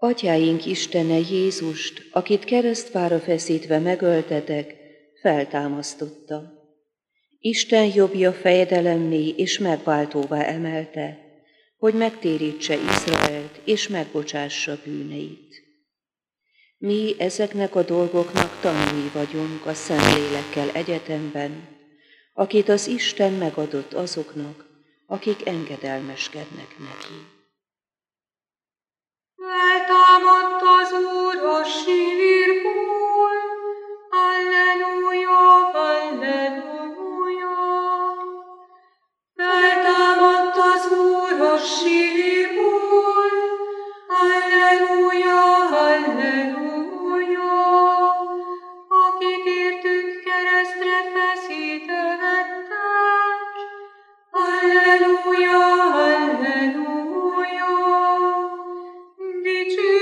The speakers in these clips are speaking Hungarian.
Atyáink Istene Jézust, akit keresztfára feszítve megöltetek, feltámasztotta. Isten jobbja fejedelemmé és megváltóvá emelte, hogy megtérítse Izraelt és megbocsássa bűneit. Mi ezeknek a dolgoknak tanúi vagyunk a Szentlélekkel egyetemben, akit az Isten megadott azoknak, akik engedelmeskednek neki. Feltámadt az Úr a sírból, halleluja, halleluja. Feltámadt az Úr a sírból, halleluja, halleluja. Akit értünk keresztre feszítettek, halleluja, halleluja. Dicső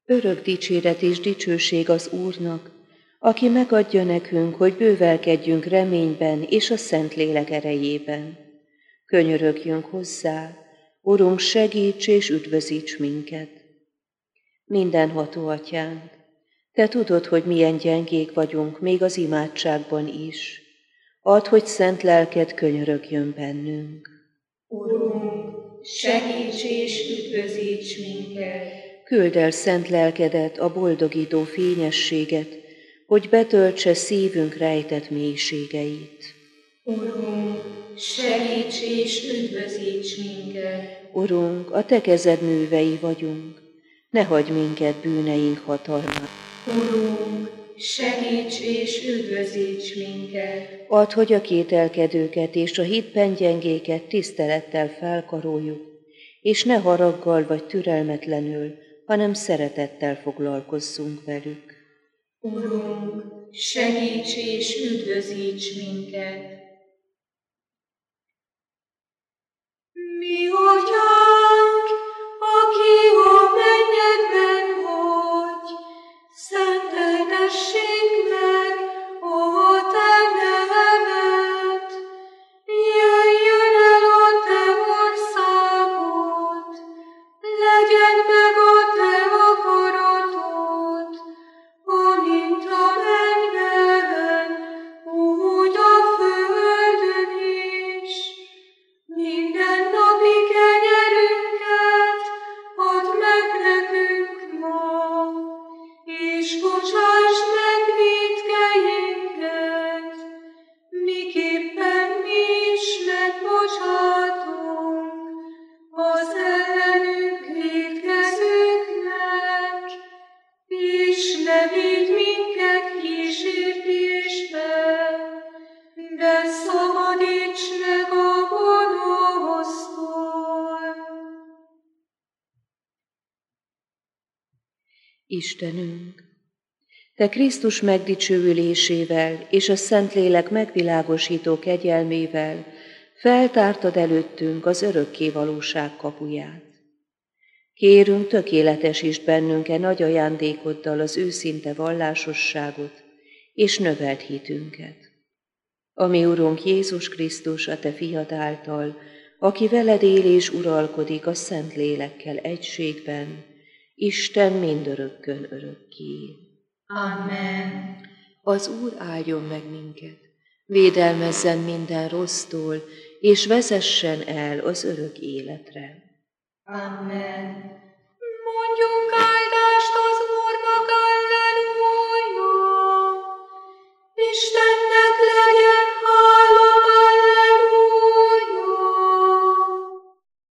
Örök dicséret és dicsőség az Úrnak, aki megadja nekünk, hogy bővelkedjünk reményben és a Szentlélek erejében. Könyörögjünk hozzá, Urunk, segíts és üdvözíts minket! Mindenható Atyánk, Te tudod, hogy milyen gyengék vagyunk még az imádságban is. Add, hogy szent lelked könyörögjön bennünk. Urunk, segíts és üdvözíts minket! Küldd el szent lelkedet, a boldogító fényességet, hogy betöltse szívünk rejtett mélységeit. Urunk, segíts és üdvözíts minket! Urunk, a Te kezed művei vagyunk, ne hagyj minket bűneink hatalmát. Urunk, segíts és üdvözíts minket! Add, hogy a kételkedőket és a hitben gyengéket tisztelettel felkaroljuk, és ne haraggal vagy türelmetlenül, hanem szeretettel foglalkozzunk velük. Urunk, segíts és üdvözíts minket! Mi Atyánk, aki a mennyekben vagy, szenteltessék meg a Te neved. Jöjjön el a Te országod, legyen meg a Te akaratod, amint a mennyben, úgy a földön is. Mindennapi kenyerünket add meg nekünk ma, és bocsásd meg vétkeinket, miképpen mi is megbocsátunk az ellenünk vétkezőknek, és ne vigy minket kísértésbe, de szabadíts meg a gonosztól. Istenünk, Te Krisztus megdicsőülésével és a Szentlélek megvilágosító kegyelmével feltártad előttünk az örökké valóság kapuját. Kérünk, tökéletesítsd bennünk nagy ajándékoddal az őszinte vallásosságot és növeld hitünket. Ami Urunk Jézus Krisztus, a Te Fiad által, aki veled él és uralkodik a Szentlélekkel egységben, Isten mindörökkön örökké. Amen. Az Úr áldjon meg minket, védelmezzen minden rossztól, és vezessen el az örök életre. Amen. Mondjunk áldást az Úrnak, alleluja! Istennek legyen